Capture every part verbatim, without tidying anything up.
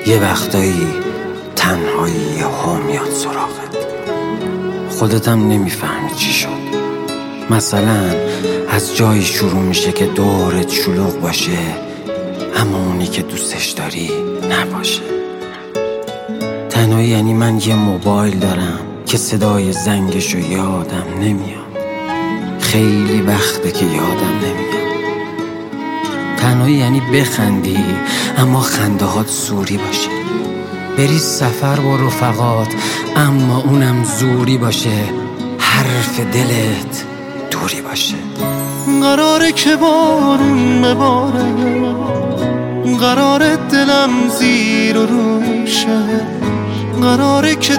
یه وقتایی تنهایی ها میاد سراغت، خودت هم نمیفهمی چی شد. مثلا از جایی شروع میشه که دورت شلوغ باشه اما اونی که دوستش داری نباشه. تنهایی یعنی من یه موبایل دارم که صدای زنگشو یادم نمیاد، خیلی وقته که یادم نمیاد. تنهایی یعنی بخندی اما خنده هات سوری باشه، بری سفر با رفقات اما اونم زوری باشه، حرف دلت دوری باشه. قراره که بارون بباره، قراره دلم زیر و روشه، قراره که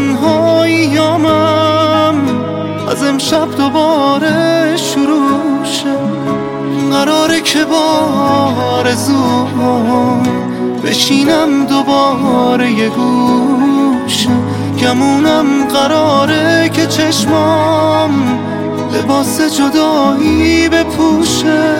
تنهاییامم از امشب دوباره شروع شه، قراره که با آرزوام بشینم دوباره یه گوشه، گمونم قراره که چشمام لباس جدایی بپوشه.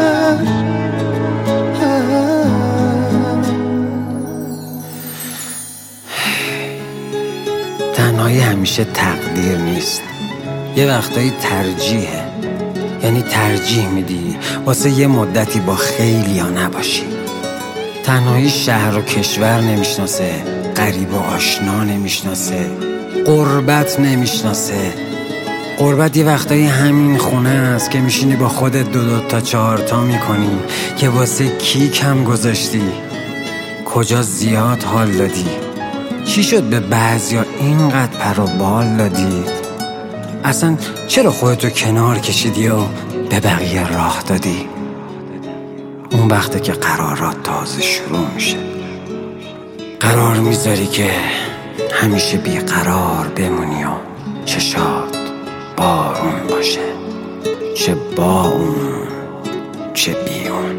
تنهایی همیشه تقدیر نیست، یه وقتایی ترجیحه. یعنی ترجیح میدی واسه یه مدتی با خیلی ها نباشی. تنهایی شهر و کشور نمیشناسه، غریب و آشنا نمیشناسه، غربت نمیشناسه. غربت یه وقتایی همین خونه است که میشینی با خودت دو دو تا چهار تا میکنی که واسه کی کم گذاشتی، کجا زیاد حال دادی، چی شد به بعضیا اینقدر پر و بال دادی، اصلا چرا خودتو کنار کشیدی و به بقیه راه دادی. اون وقته که قرارات تازه شروع میشه، قرار میذاری که همیشه بیقرار بمونی و چشات بارون باشه، چه با اون چه بیون.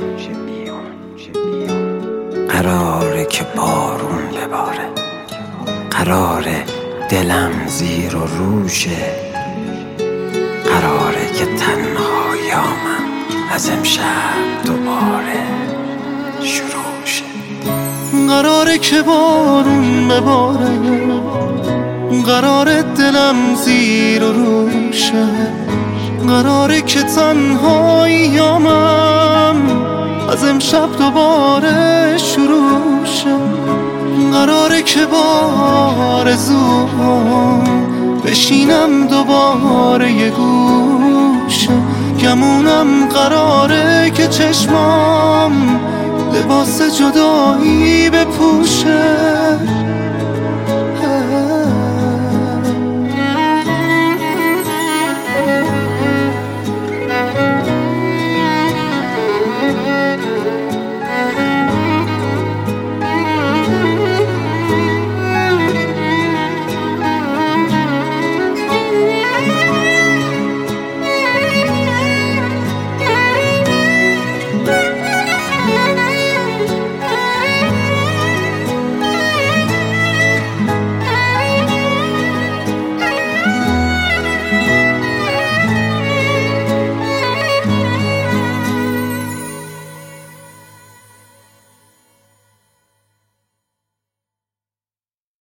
قراره که بارون بباره، قراره دلم زیر و روشه، قراره که تنهاییامم از امشب دوباره شروع شه. قراره که بارون بباره، قراره دلم زیر و روشه، قراره که تنهاییامم از امشب دوباره شروع شه، قراره که با آرزوام بشینم دوباره یه گوشه، گمونم قراره که چشمام لباس جدایی بپوشه.